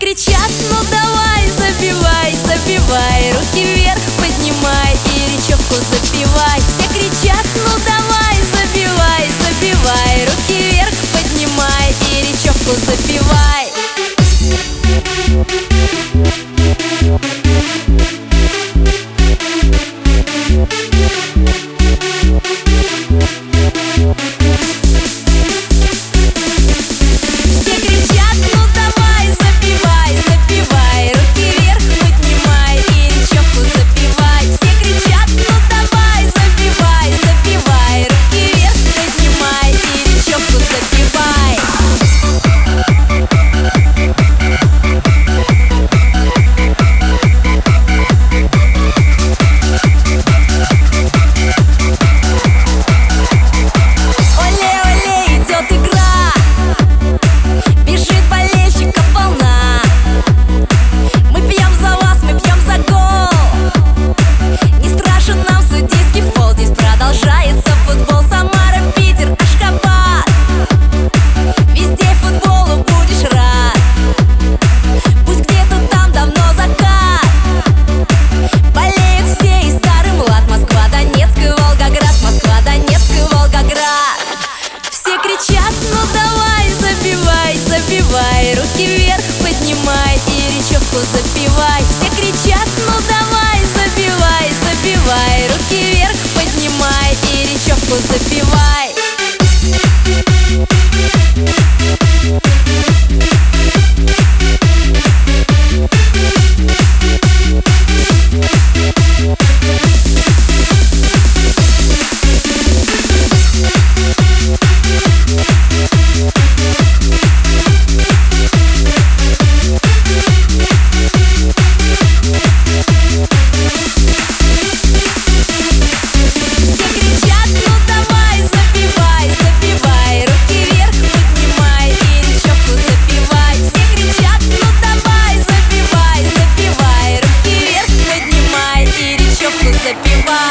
кричат: ну давай, забивай, забивай, руки вверх поднимай и речевку запивай. Все кричат: ну давай, забивай, забивай, руки вверх поднимай и речевку запивай. Ну давай, забивай, забивай, руки вверх поднимай и речевку запивай. Все кричат: ну давай, забивай, забивай, руки вверх поднимай и речевку запивай. Запивай.